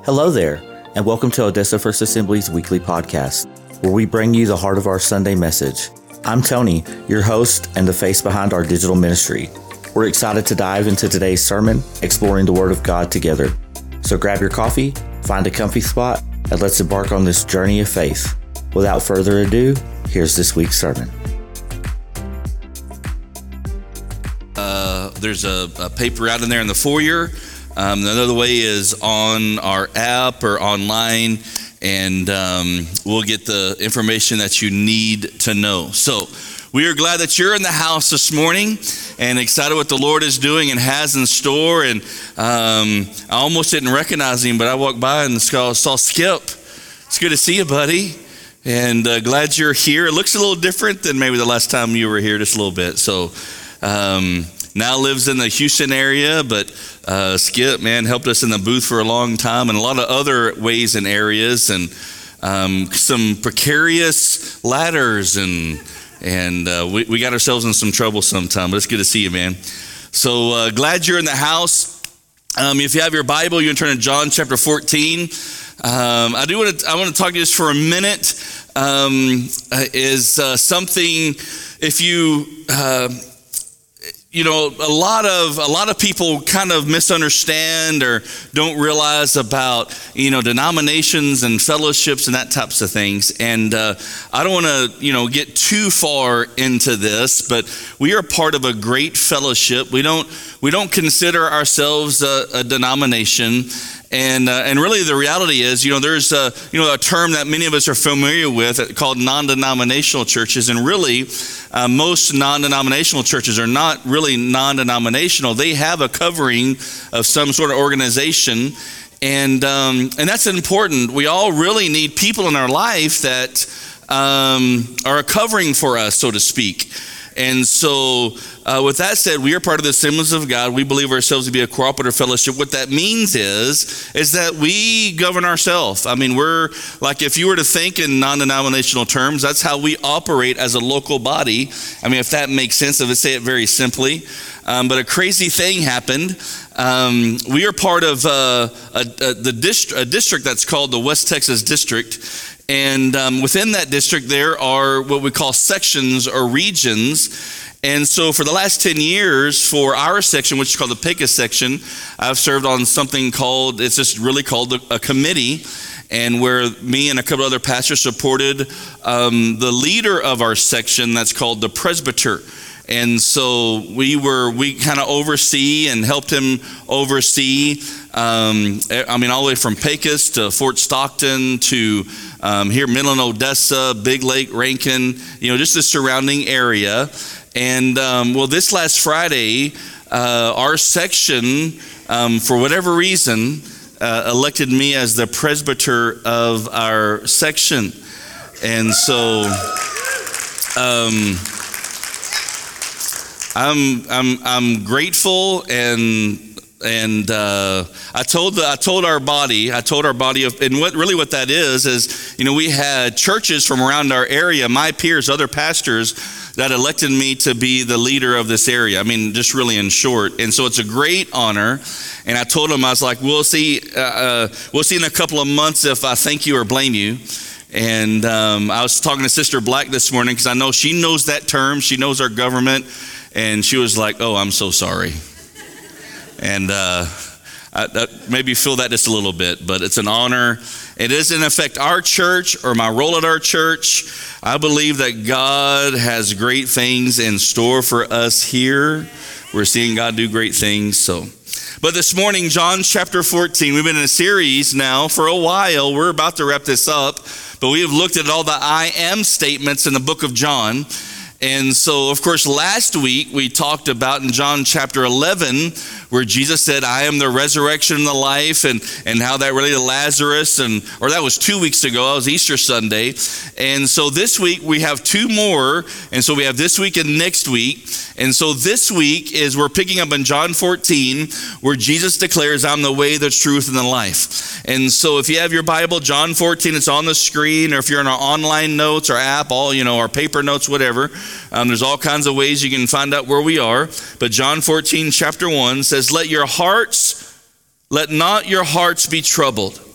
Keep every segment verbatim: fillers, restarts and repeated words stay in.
Hello there, and welcome to Odessa First Assembly's weekly podcast, where we bring you the heart of our Sunday message. I'm Tony, your host and the face behind our digital ministry. We're excited to dive into today's sermon, exploring the Word of God together. So grab your coffee, find a comfy spot, and let's embark on this journey of faith. Without further ado, here's this week's sermon. Uh, there's a, a paper out in there in the foyer. Um, another way is on our app or online, and um, we'll get the information that you need to know. So we are glad that you're in the house this morning and excited what the Lord is doing and has in store. And um, I almost didn't recognize him, but I walked by and saw, saw Skip. It's good to see you, buddy. And uh, glad you're here. It looks a little different than maybe the last time you were here, just a little bit. So um, now lives in the Houston area, but uh, Skip, man, helped us in the booth for a long time and a lot of other ways and areas, and um, some precarious ladders, and and uh, we, we got ourselves in some trouble sometime, but it's good to see you, man. So uh, glad you're in the house. Um, if you have your Bible, you can turn to John chapter fourteen. Um, I do want to I want to talk to you just for a minute. Um, is uh, something if you uh, you know a lot of a lot of people kind of misunderstand or don't realize about you know denominations and fellowships and that types of things. And uh, I don't want to you know get too far into this, but we are part of a great fellowship. We don't we don't consider ourselves a, a denomination. And uh, and really the reality is, you know, there's a, you know, a term that many of us are familiar with called non-denominational churches. And really, uh, most non-denominational churches are not really non-denominational. They have a covering of some sort of organization. And um, and that's important. We all really need people in our life that um, are a covering for us, so to speak. And so uh, with that said, we are part of the Assemblies of God. We believe ourselves to be a cooperative fellowship. What that means is, is that we govern ourselves. I mean, we're like, if you were to think in non-denominational terms, that's how we operate as a local body. I mean, if that makes sense, if I say it very simply. Um, but a crazy thing happened. Um, we are part of uh, a, a, the dist- a district that's called the West Texas District. And um, within that district, there are what we call sections or regions. And so for the last ten years, for our section, which is called the Pecos section, I've served on something called, it's just really called a, a committee, and where me and a couple other pastors supported um, the leader of our section, that's called the presbyter. And so we were, we kind of oversee and helped him oversee, um, I mean, all the way from Pecos to Fort Stockton to um, here, Midland, Odessa, Big Lake, Rankin, you know, just the surrounding area. And um, well, this last Friday, uh, our section, um, for whatever reason, uh, elected me as the presbyter of our section. And so, um, I'm I'm I'm grateful, and and uh, I told the I told our body I told our body of, and what really what that is is you know we had churches from around our area, my peers, other pastors, that elected me to be the leader of this area. I mean, just really in short. And so it's a great honor. And I told them, I was like, we'll see uh, uh, we'll see in a couple of months if I thank you or blame you. And um, I was talking to Sister Black this morning because I know she knows that term. She knows our government. And she was like, oh, I'm so sorry. And uh, I, I maybe feel that just a little bit, but it's an honor. It doesn't affect our church or my role at our church. I believe that God has great things in store for us here. We're seeing God do great things. So, but this morning, John chapter fourteen, we've been in a series now for a while. We're about to wrap this up, but we have looked at all the I am statements in the book of John. And so, of course, last week we talked about in John chapter eleven, where Jesus said, I am the resurrection and the life, and, and how that related to Lazarus, and or that was two weeks ago, that was Easter Sunday. And so this week we have two more, and so we have this week and next week. And so this week is we're picking up in John fourteen, where Jesus declares, I'm the way, the truth, and the life. And so if you have your Bible, John fourteen, it's on the screen, or if you're in our online notes or app, all, you know, our paper notes, whatever. Um, there's all kinds of ways you can find out where we are. But John fourteen, chapter one says, let your hearts, let not your hearts be troubled.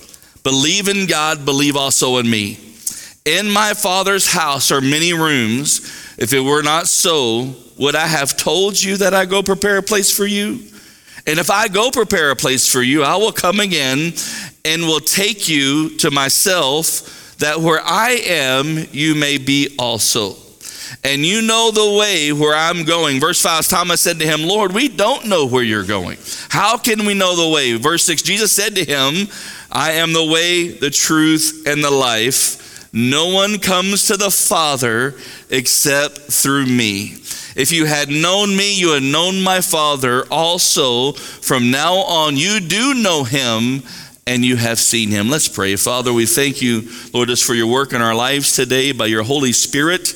Believe in God, believe also in me. In my Father's house are many rooms. If it were not so, would I have told you that I go prepare a place for you? And if I go prepare a place for you, I will come again and will take you to myself, that where I am, you may be also. And you know the way where I'm going. Verse five, Thomas said to him, Lord, we don't know where you're going. How can we know the way? Verse six, Jesus said to him, I am the way, the truth, and the life. No one comes to the Father except through me. If you had known me, you had known my Father also. From now on, you do know him, and you have seen him. Let's pray. Father, we thank you, Lord, just for your work in our lives today by your Holy Spirit.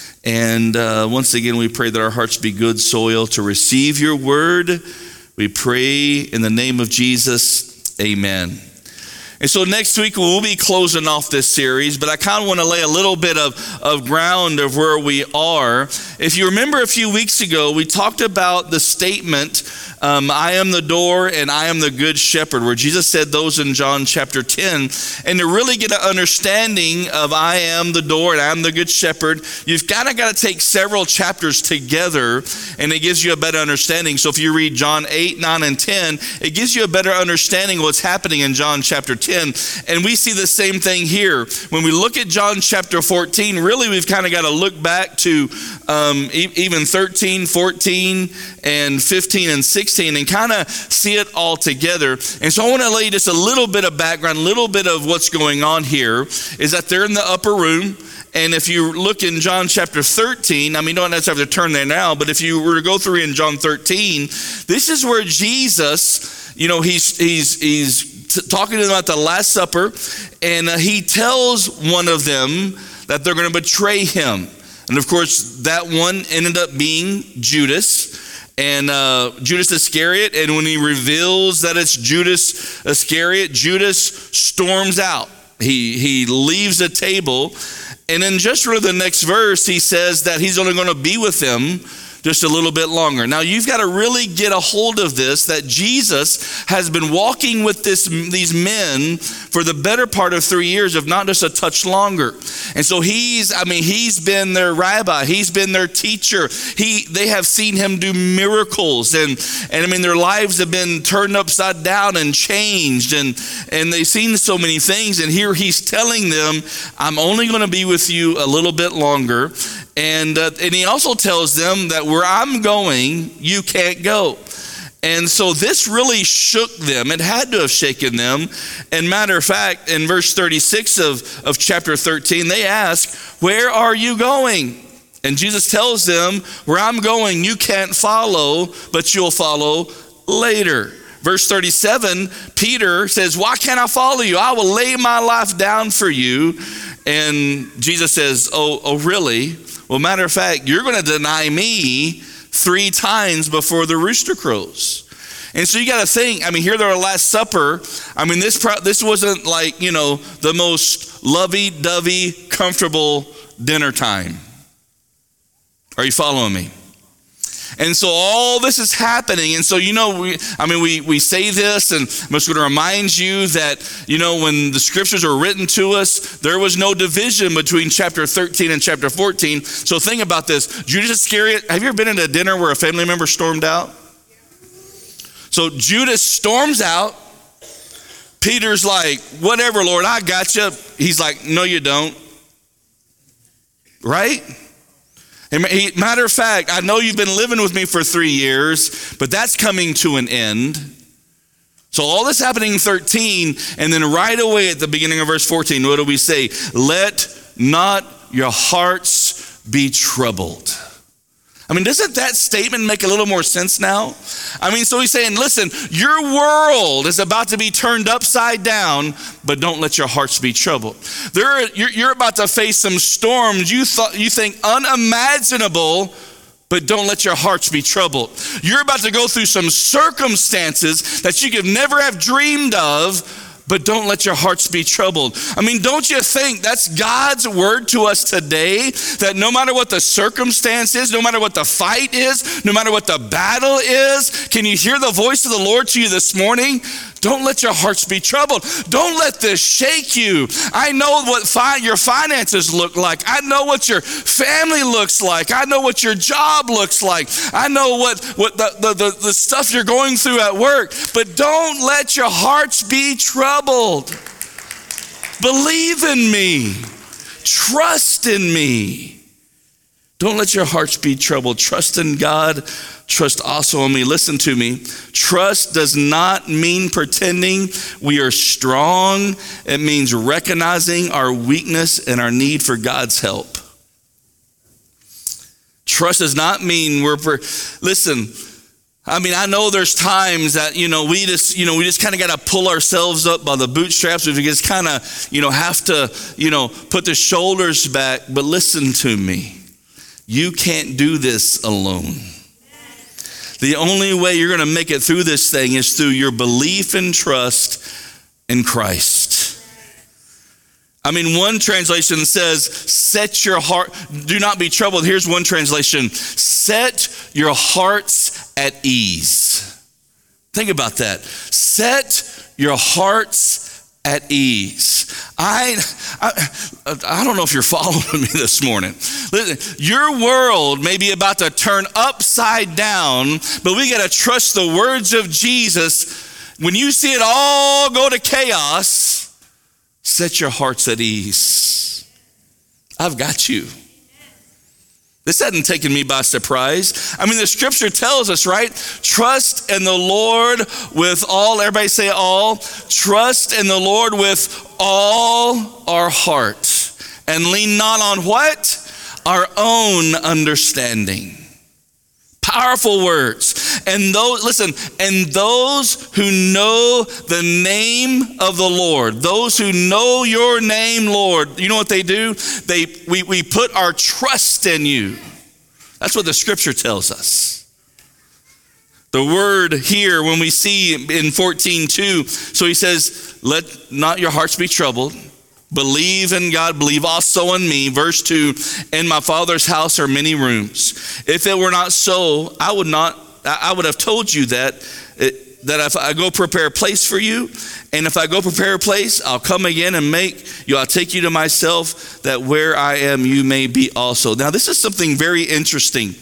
And uh, once again, we pray that our hearts be good soil to receive your word. We pray in the name of Jesus, amen. And so next week we'll be closing off this series, but I kind of want to lay a little bit of, of ground of where we are. If you remember a few weeks ago, we talked about the statement, um, I am the door and I am the good shepherd, where Jesus said those in John chapter ten. And to really get an understanding of I am the door and I am the good shepherd, you've kind of got to take several chapters together, and it gives you a better understanding. So if you read John eight, nine, and ten, it gives you a better understanding of what's happening in John chapter ten. And we see the same thing here. When we look at John chapter fourteen, really we've kind of got to look back to um, e- even thirteen, fourteen, and fifteen, and sixteen, and kind of see it all together. And so I want to lay just a little bit of background, a little bit of what's going on here, is that they're in the upper room. And if you look in John chapter thirteen, I mean, you don't necessarily have to turn there now, but if you were to go through in John thirteen, this is where Jesus, you know, he's he's he's talking to them at the Last Supper, and uh, he tells one of them that they're going to betray him. And of course, that one ended up being Judas, and uh, Judas Iscariot. And when he reveals that it's Judas Iscariot, Judas storms out. He, he leaves the table. And then just for the next verse, he says that he's only going to be with them just a little bit longer. Now, you've got to really get a hold of this, that Jesus has been walking with this, these men for the better part of three years, if not just a touch longer. And so he's, I mean, he's been their rabbi. He's been their teacher. He, they have seen him do miracles. And, and I mean, their lives have been turned upside down and changed. And, and they've seen so many things. And here he's telling them, I'm only going to be with you a little bit longer. And uh, and he also tells them that where I'm going, you can't go. And so this really shook them. It had to have shaken them. And matter of fact, in verse thirty-six of, of chapter thirteen, they ask, where are you going? And Jesus tells them, where I'm going, you can't follow, but you'll follow later. Verse thirty-seven, Peter says, why can't I follow you? I will lay my life down for you. And Jesus says, oh, oh really? Well, matter of fact, you're going to deny me three times before the rooster crows. And so you got to think, I mean, here they're at Last Supper. I mean, this pro- this wasn't like, you know, the most lovey-dovey, comfortable dinner time. Are you following me? And so all this is happening. And so, you know, we, I mean, we, we say this, and I'm just going to remind you that, you know, when the scriptures are written to us, there was no division between chapter thirteen and chapter fourteen. So think about this. Judas Iscariot, have you ever been at a dinner where a family member stormed out? So Judas storms out. Peter's like, whatever, Lord, I got you. He's like, no, you don't. Right? Matter of fact, I know you've been living with me for three years, but that's coming to an end. So all this happening in thirteen, and then right away at the beginning of verse fourteen, what do we say? Let not your hearts be troubled. I mean, doesn't that statement make a little more sense now? I mean, so he's saying, listen, your world is about to be turned upside down, but don't let your hearts be troubled. There, you're, you're about to face some storms you thought you think unimaginable, but don't let your hearts be troubled. You're about to go through some circumstances that you could never have dreamed of, but don't let your hearts be troubled. I mean, don't you think that's God's word to us today? That no matter what the circumstance is, no matter what the fight is, no matter what the battle is, can you hear the voice of the Lord to you this morning? Don't let your hearts be troubled. Don't let this shake you. I know what fi- your finances look like. I know what your family looks like. I know what your job looks like. I know what, what the, the, the, the stuff you're going through at work. But don't let your hearts be troubled. Believe in me. Trust in me. Don't let your hearts be troubled. Trust in God. Trust also in me. Listen to me. Trust does not mean pretending we are strong. It means recognizing our weakness and our need for God's help. Trust does not mean we're, per- listen, I mean, I know there's times that, you know, we just, you know, we just kind of got to pull ourselves up by the bootstraps. We just kind of, you know, have to, you know, put the shoulders back. But listen to me. You can't do this alone. The only way you're going to make it through this thing is through your belief and trust in Christ. I mean, one translation says, set your heart, do not be troubled. Here's one translation, set your hearts at ease. Think about that. Set your hearts at ease. I, I I don't know if you're following me this morning. Listen, your world may be about to turn upside down, but we got to trust the words of Jesus. When you see it all go to chaos, set your hearts at ease. I've got you. This hadn't taken me by surprise. I mean, the scripture tells us, right? Trust in the Lord with all, everybody say all. Trust in the Lord with all our heart. And lean not on what? Our own understanding. Powerful words. And those, listen, and those who know the name of the Lord, those who know your name, Lord, you know what they do? They we, we put our trust in you. That's what the scripture tells us. The word here, when we see in fourteen two, so he says, let not your hearts be troubled. Believe in God, believe also in me. Verse two, in my Father's house are many rooms. If it were not so, I would not, I would have told you that, that if I go prepare a place for you, and if I go prepare a place, I'll come again and make you, I'll take you to myself, that where I am, you may be also. Now, this is something very interesting.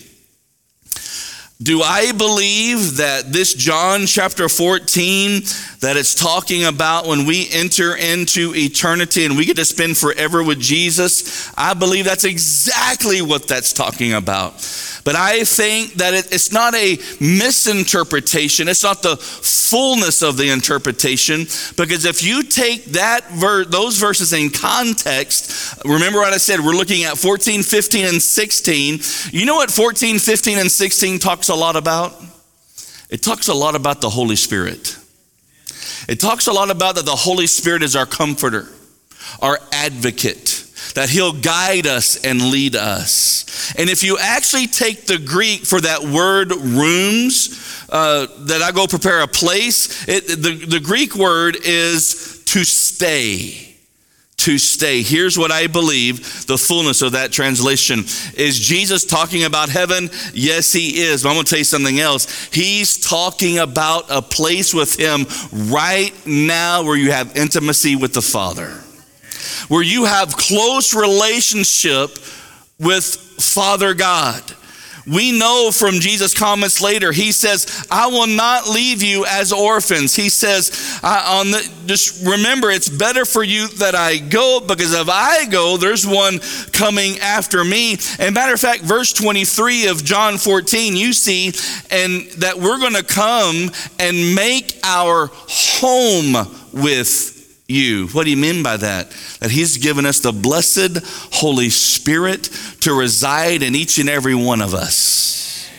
Do I believe that this John chapter fourteen, that it's talking about when we enter into eternity and we get to spend forever with Jesus? I believe that's exactly what that's talking about. But I think that it, it's not a misinterpretation. It's not the fullness of the interpretation. Because if you take that ver- those verses in context, remember what I said, we're looking at fourteen, fifteen, and sixteen. You know what fourteen, fifteen, and sixteen talks a lot about? It talks a lot about the Holy Spirit. It talks a lot about that the Holy Spirit is our comforter, our advocate, that he'll guide us and lead us. And if you actually take the Greek for that word rooms, uh, that I go prepare a place, it, the, the Greek word is to stay. To stay. Here's what I believe the fullness of that translation. Is Jesus talking about heaven? Yes, he is. But I'm going to tell you something else. He's talking about a place with him right now where you have intimacy with the Father, where you have close relationship with Father God. We know from Jesus' comments later, he says, I will not leave you as orphans. He says, I, on the, just remember, it's better for you that I go, because if I go, there's one coming after me. And matter of fact, verse twenty-three of John fourteen, you see, and that we're going to come and make our home with you. What do you mean by that? That he's given us the blessed Holy Spirit to reside in each and every one of us.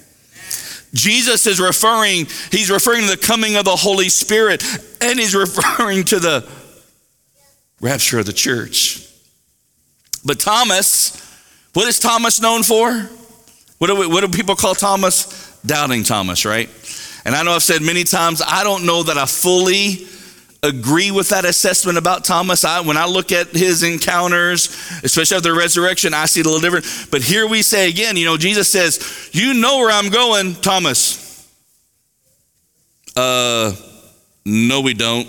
Jesus is referring, he's referring to the coming of the Holy Spirit, and he's referring to the rapture of the church. But Thomas, what is Thomas known for? What do, we, what do people call Thomas? Doubting Thomas, right? And I know I've said many times, I don't know that I fully agree with that assessment about Thomas. I, when I look at his encounters, especially after the resurrection, I see it a little different. But here we say again, you know, Jesus says, you know where I'm going, Thomas. Uh, no, we don't.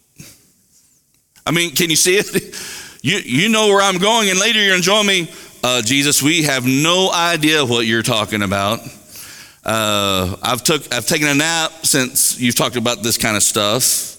I mean, can you see it? You you know where I'm going, and later you're going to join me. Uh, Jesus, we have no idea what you're talking about. Uh, I've took I've taken a nap since you've talked about this kind of stuff.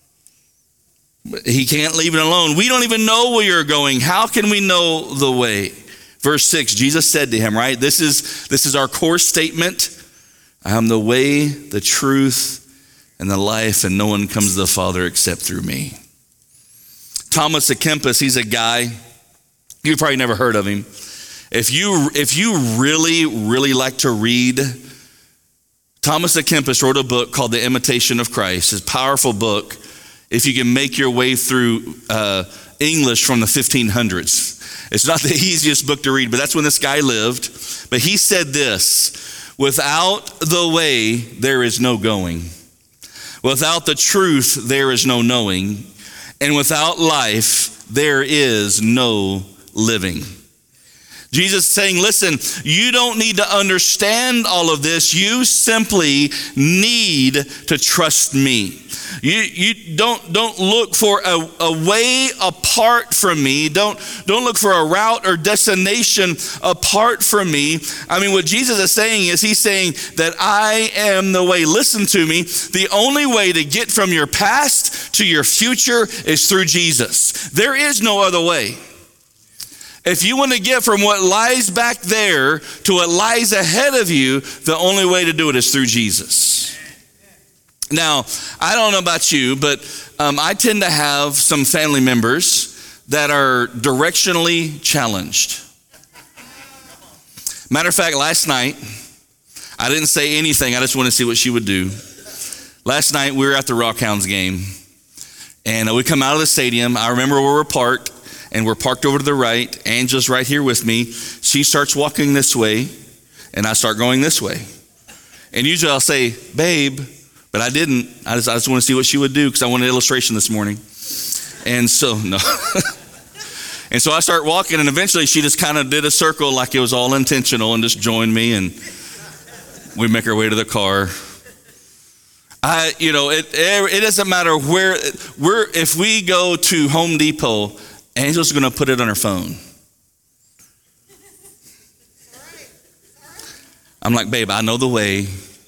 He can't leave it alone. We don't even know where you're going. How can we know the way? Verse six, Jesus said to him, right? This is this is our core statement. I am the way, the truth, and the life, and no one comes to the Father except through me. Thomas à Kempis, he's a guy, you've probably never heard of him. If you if you really, really like to read, Thomas à Kempis wrote a book called The Imitation of Christ. It's a powerful book if you can make your way through uh, English from the fifteen hundreds. It's not the easiest book to read, but that's when this guy lived. But he said this, without the way, there is no going. Without the truth, there is no knowing. And without life, there is no living. Jesus is saying, listen, you don't need to understand all of this. You simply need to trust me. You, you don't, don't look for a, a way apart from me. Don't, don't look for a route or destination apart from me. I mean, what Jesus is saying is he's saying that I am the way. Listen to me. The only way to get from your past to your future is through Jesus. There is no other way. If you want to get from what lies back there to what lies ahead of you, the only way to do it is through Jesus. Now, I don't know about you, but um, I tend to have some family members that are directionally challenged. Matter of fact, last night, I didn't say anything. I just wanted to see what she would do. Last night, we were at the Rockhounds game, and uh, we come out of the stadium. I remember where we're parked. And we're parked over to the right. Angela's right here with me. She starts walking this way, and I start going this way. And usually I'll say, babe, but I didn't. I just, I just want to see what she would do because I want an illustration this morning. And so, no. And so I start walking, and eventually she just kind of did a circle like it was all intentional and just joined me, and we make our way to the car. I, you know, it it doesn't matter where, we're, if we go to Home Depot, Angel's going to put it on her phone. I'm like, babe, I know the way.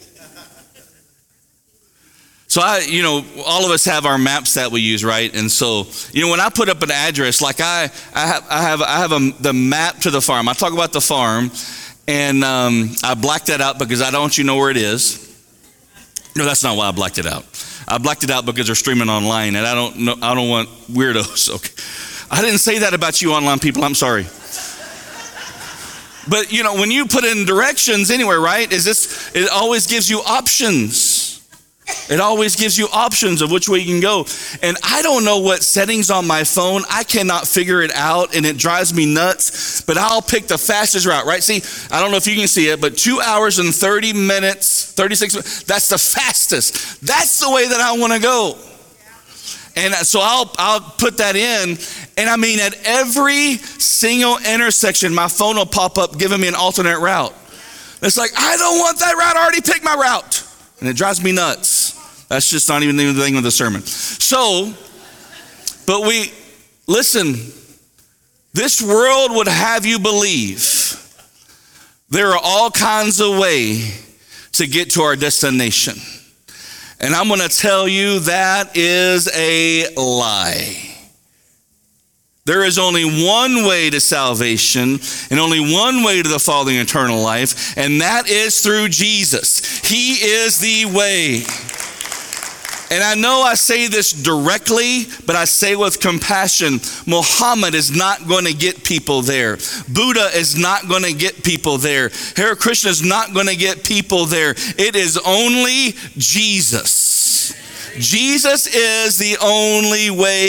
So I, you know, all of us have our maps that we use, right? And so, you know, when I put up an address, like I, I have, I have, I have a, the map to the farm. I talk about the farm, and um, I blacked that out because I don't want you to know where it is. No, that's not why I blacked it out. I blacked it out because they're streaming online, and I don't know, I don't want weirdos. Okay. I didn't say that about you online people, I'm sorry. But you know, when you put in directions anywhere, right, is this, it always gives you options. It always gives you options of which way you can go. And I don't know what settings on my phone, I cannot figure it out, and it drives me nuts, but I'll pick the fastest route, right? See, I don't know if you can see it, but two hours and thirty minutes, thirty-six minutes, that's the fastest. That's the way that I want to go. And so I'll I'll put that in, and I mean at every single intersection, my phone will pop up giving me an alternate route. It's like, I don't want that route, I already picked my route. And it drives me nuts. That's just not even the thing with the sermon. So, but we, listen, this world would have you believe there are all kinds of ways to get to our destination. And I'm going to tell you that is a lie. There is only one way to salvation and only one way to the Father in eternal life, and that is through Jesus. He is the way. And I know I say this directly, but I say with compassion. Muhammad is not going to get people there. Buddha is not going to get people there. Hare Krishna is not going to get people there. It is only Jesus. Jesus is the only way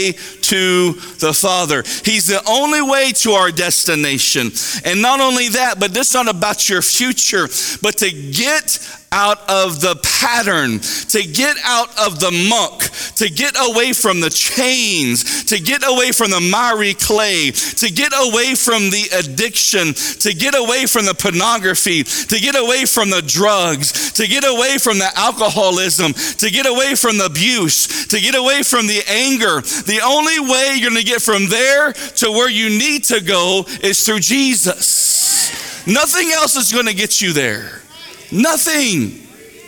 to the Father. He's the only way to our destination. And not only that, but this is not about your future, but to get out of the pattern, to get out of the muck, to get away from the chains, to get away from the miry clay, to get away from the addiction, to get away from the pornography, to get away from the drugs, to get away from the alcoholism, to get away from the abuse, to get away from the anger. The only way you're going to get from there to where you need to go is through Jesus. Nothing else is going to get you there. Nothing.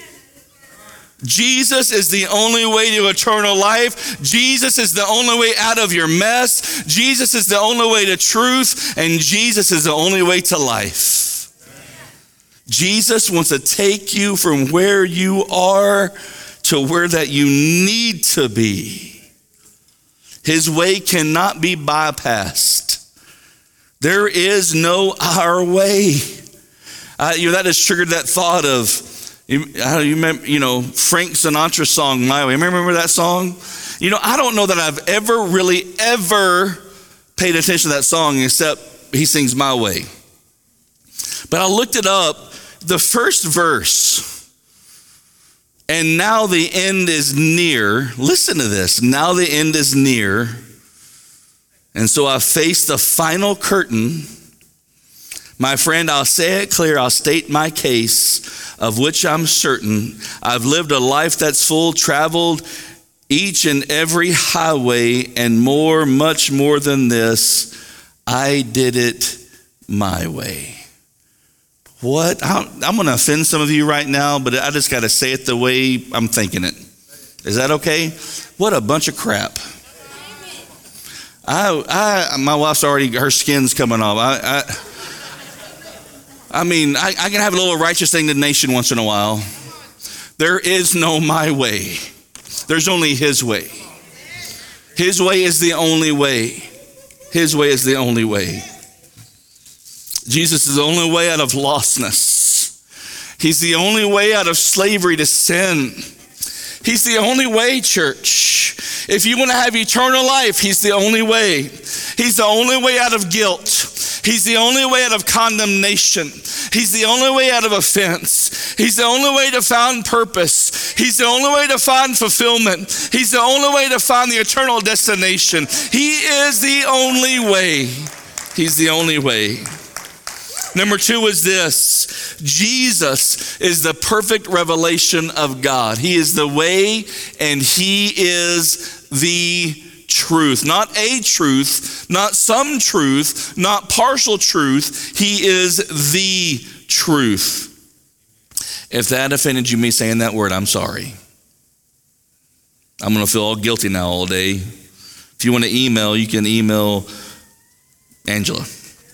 Jesus is the only way to eternal life. Jesus is the only way out of your mess. Jesus is the only way to truth. And Jesus is the only way to life. Jesus wants to take you from where you are to where that you need to be. His way cannot be bypassed. There is no our way. Uh, you know, that has triggered that thought of, you, you remember, you know, Frank Sinatra's song, My Way. Remember that song? You know, I don't know that I've ever really, ever paid attention to that song except he sings My Way. But I looked it up, the first verse, and now the end is near. Listen to this. Now the end is near. And so I face the final curtain. My friend, I'll say it clear, I'll state my case, of which I'm certain. I've lived a life that's full, traveled each and every highway, and more, much more than this, I did it my way. What? I'm going to offend some of you right now, but I just got to say it the way I'm thinking it. Is that okay? What a bunch of crap. I, I, my wife's already, her skin's coming off. I, I I mean, I, I can have a little righteous indignation once in a while. There is no my way. There's only his way. His way is the only way. His way is the only way. Jesus is the only way out of lostness. He's the only way out of slavery to sin. He's the only way, church. If you want to have eternal life, he's the only way. He's the only way out of guilt. He's the only way out of condemnation. He's the only way out of offense. He's the only way to find purpose. He's the only way to find fulfillment. He's the only way to find the eternal destination. He is the only way. He's the only way. Number two is this. Jesus is the perfect revelation of God. He is the way and he is the truth. Not a truth, not some truth, not partial truth. He is the truth. If that offended you, me saying that word, I'm sorry. I'm going to feel all guilty now all day. If you want to email, you can email Angela.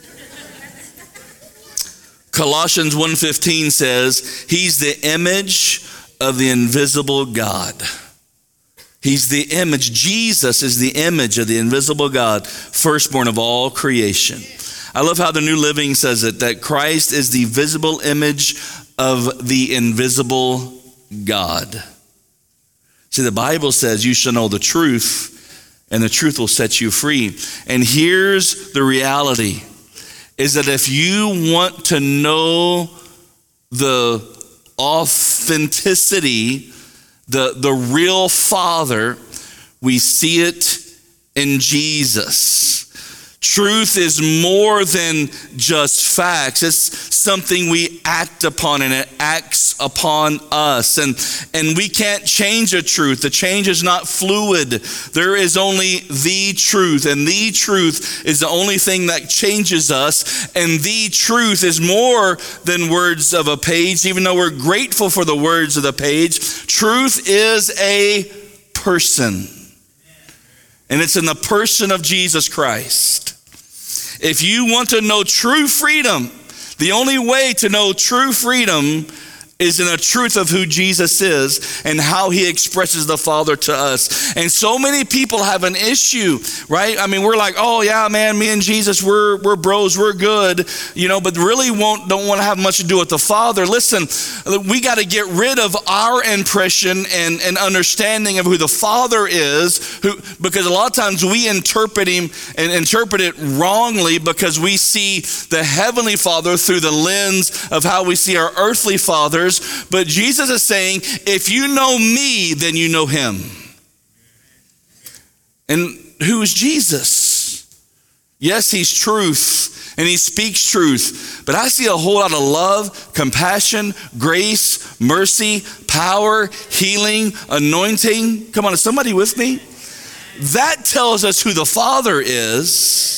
Colossians one fifteen says, he's the image of the invisible God. He's the image. Jesus is the image of the invisible God, firstborn of all creation. I love how the New Living says it, that Christ is the visible image of the invisible God. See, the Bible says you shall know the truth, and the truth will set you free. And here's the reality, is that if you want to know the authenticity, the, the real Father, we see it in Jesus. Truth is more than just facts. It's something we act upon, and it acts upon us. And, and we can't change a truth. The change is not fluid. There is only the truth, and the truth is the only thing that changes us. And the truth is more than words of a page, even though we're grateful for the words of the page. Truth is a person. And it's in the person of Jesus Christ. If you want to know true freedom, the only way to know true freedom is in a truth of who Jesus is and how he expresses the Father to us. And so many people have an issue, right? I mean, we're like, oh yeah, man, me and Jesus, we're we're bros, we're good, you know, but really won't don't want to have much to do with the Father. Listen, we got to get rid of our impression and, and understanding of who the Father is, who because a lot of times we interpret him and interpret it wrongly because we see the Heavenly Father through the lens of how we see our earthly fathers. But Jesus is saying, if you know me, then you know him. And who is Jesus? Yes, he's truth, and he speaks truth. But I see a whole lot of love, compassion, grace, mercy, power, healing, anointing. Come on, is somebody with me? That tells us who the Father is.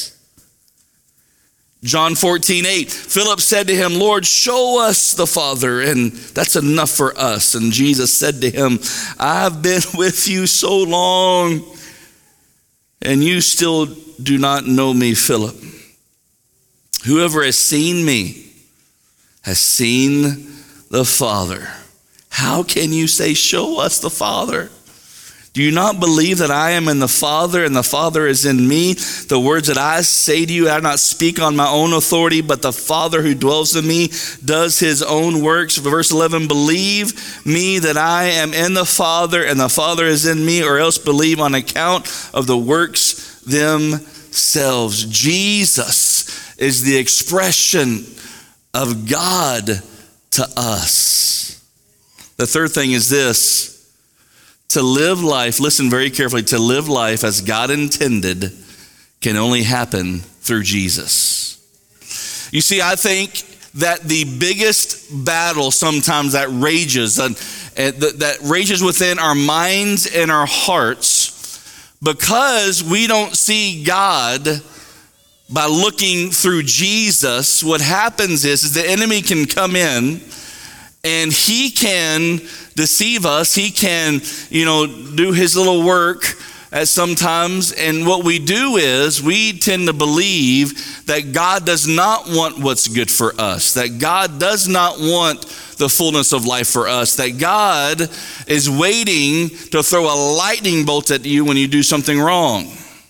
John fourteen eight, Philip said to him, Lord, show us the Father, and that's enough for us. And Jesus said to him, I've been with you so long, and you still do not know me, Philip. Whoever has seen me has seen the Father. How can you say, show us the Father? Do you not believe that I am in the Father and the Father is in me? The words that I say to you, I do not speak on my own authority, but the Father who dwells in me does his own works. Verse eleven, believe me that I am in the Father and the Father is in me, or else believe on account of the works themselves. Jesus is the expression of God to us. The third thing is this. To live life, listen very carefully, to live life as God intended can only happen through Jesus. You see, I think that the biggest battle sometimes that rages, uh, that, that rages within our minds and our hearts, because we don't see God by looking through Jesus, what happens is, is the enemy can come in and he can deceive us. He can, you know, do his little work at sometimes. And what we do is we tend to believe that God does not want what's good for us, that God does not want the fullness of life for us, that God is waiting to throw a lightning bolt at you when you do something wrong.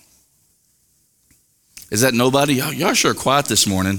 Is that nobody? Y'all, y'all sure quiet this morning.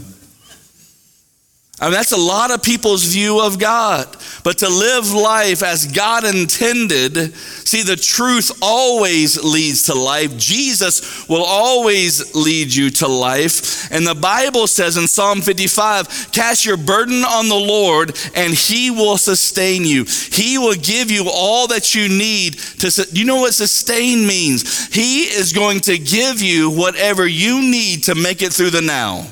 I mean, that's a lot of people's view of God. But to live life as God intended, see, the truth always leads to life. Jesus will always lead you to life. And the Bible says in Psalm fifty-five, cast your burden on the Lord and he will sustain you. He will give you all that you need to, you know what sustain means? He is going to give you whatever you need to make it through the now.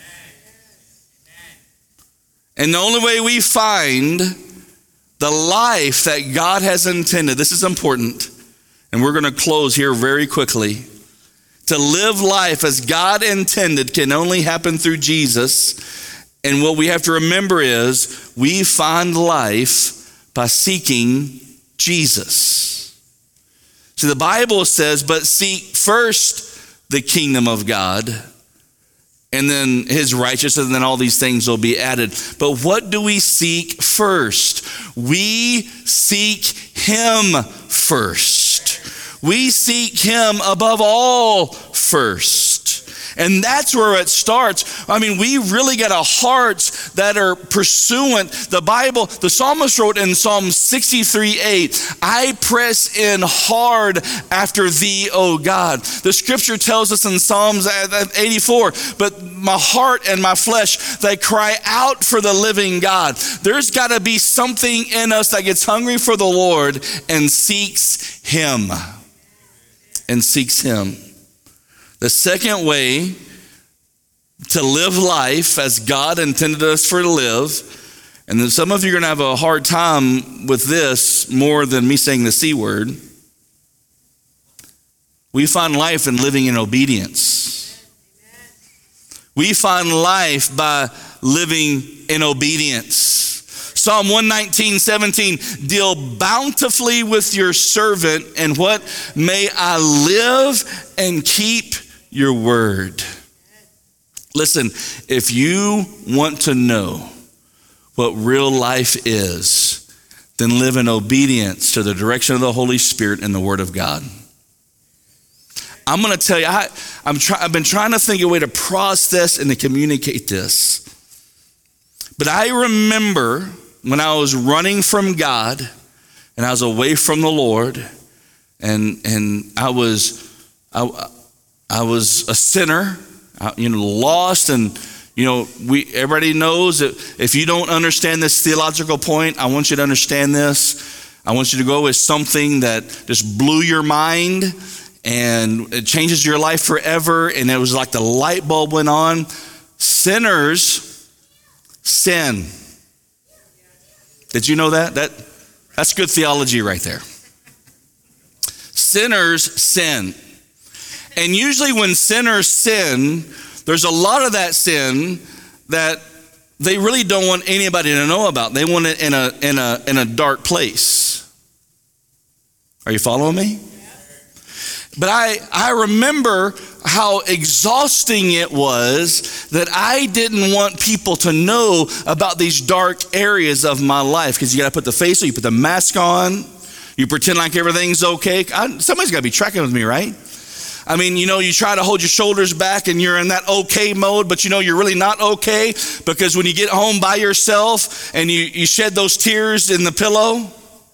And the only way we find the life that God has intended, this is important, and we're going to close here very quickly. To live life as God intended can only happen through Jesus. And what we have to remember is we find life by seeking Jesus. So the Bible says, but seek first the kingdom of God, and then his righteousness, and then all these things will be added. But what do we seek first? We seek him first. We seek him above all first. And that's where it starts. I mean, we really got a hearts that are pursuant. The Bible, the psalmist wrote in Psalm sixty-three eight, I press in hard after thee, O God. The scripture tells us in Psalms eighty-four, but my heart and my flesh, they cry out for the living God. There's got to be something in us that gets hungry for the Lord and seeks him. And seeks him. The second way to live life as God intended us for to live, and then some of you are going to have a hard time with this more than me saying the C word. We find life in living in obedience. We find life by living in obedience. Psalm one nineteen, seventeen, deal bountifully with your servant, and what? May I live and keep your word. Listen, if you want to know what real life is, then live in obedience to the direction of the Holy Spirit and the Word of God. I'm going to tell you, I, I'm try, I've been trying to think of a way to process and to communicate this. But I remember when I was running from God and I was away from the Lord, and and I was I, I was a sinner, you know, lost, and you know, we everybody knows that if you don't understand this theological point, I want you to understand this. I want you to go with something that just blew your mind and it changes your life forever. And it was like the light bulb went on. Sinners sin. Did you know that? That that's good theology right there. Sinners sin. And usually when sinners sin, there's a lot of that sin that they really don't want anybody to know about. They want it in a in a in a dark place. Are you following me? But I, I remember how exhausting it was that I didn't want people to know about these dark areas of my life. Because you got to put the face on, you put the mask on, you pretend like everything's okay. I, somebody's got to be tracking with me, right? I mean, you know, you try to hold your shoulders back and you're in that okay mode, but you know you're really not okay, because when you get home by yourself and you, you shed those tears in the pillow,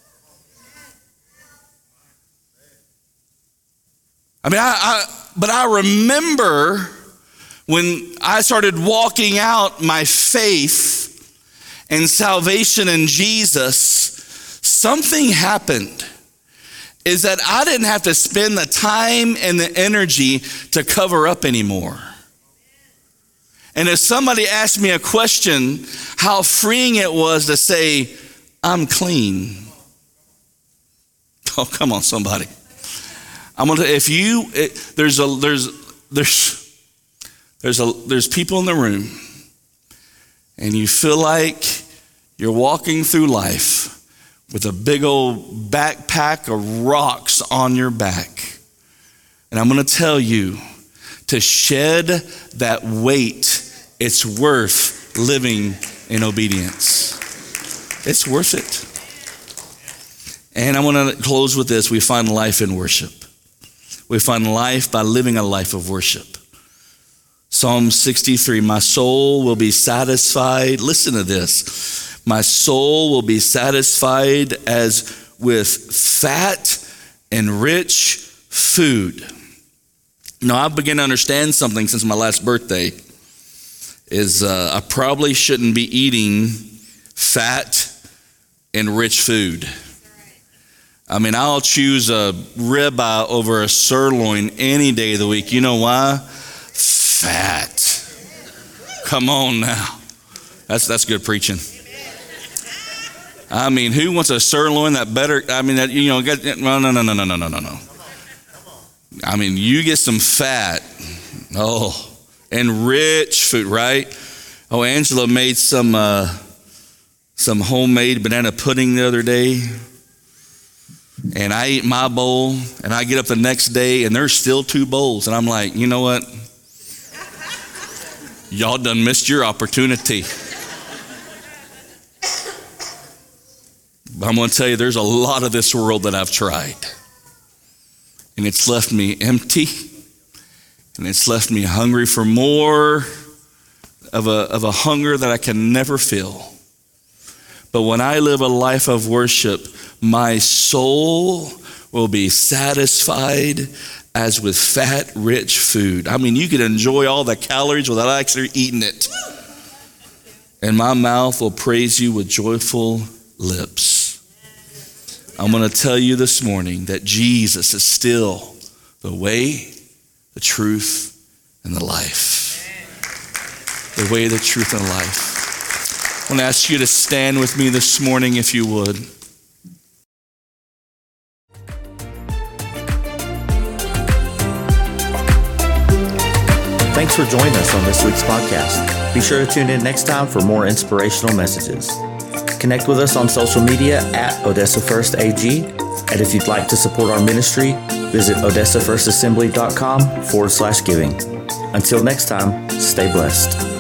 I mean, I, I, but I remember when I started walking out my faith and salvation in Jesus, something happened. Is that I didn't have to spend the time and the energy to cover up anymore. And if somebody asked me a question, how freeing it was to say, I'm clean. Oh, come on, somebody. I'm gonna. If you, it, there's a, there's, there's, there's a, there's people in the room, and you feel like you're walking through life with a big old backpack of rocks on your back, and I'm gonna tell you, to shed that weight, it's worth living in obedience. It's worth it. And I want to close with this. We find life in worship. We find life by living a life of worship. Psalm sixty-three, my soul will be satisfied. Listen to this. My soul will be satisfied as with fat and rich food. Now, I began to understand something since my last birthday. Is uh, I probably shouldn't be eating fat and rich food. I mean, I'll choose a ribeye over a sirloin any day of the week. You know why? Fat. Come on now. That's that's good preaching. I mean, who wants a sirloin that better? I mean, that you know, get, no, no, no, no, no, no, no, no. I mean, you get some fat. Oh. And rich food, right? Oh, Angela made some uh, some homemade banana pudding the other day. And I ate my bowl, and I get up the next day, and there's still two bowls. And I'm like, you know what? Y'all done missed your opportunity. But I'm going to tell you, there's a lot of this world that I've tried. And it's left me empty. And it's left me hungry for more of a, of a hunger that I can never fill. But when I live a life of worship, my soul will be satisfied as with fat, rich food. I mean, you could enjoy all the calories without actually eating it. And my mouth will praise you with joyful lips. I'm going to tell you this morning that Jesus is still the way, the truth, and the life. The way, the truth, and the life. I want to ask you to stand with me this morning if you would. Thanks for joining us on this week's podcast. Be sure to tune in next time for more inspirational messages. Connect with us on social media at Odessa First A G. And if you'd like to support our ministry, visit odessa first assembly dot com forward slash giving. Until next time, stay blessed.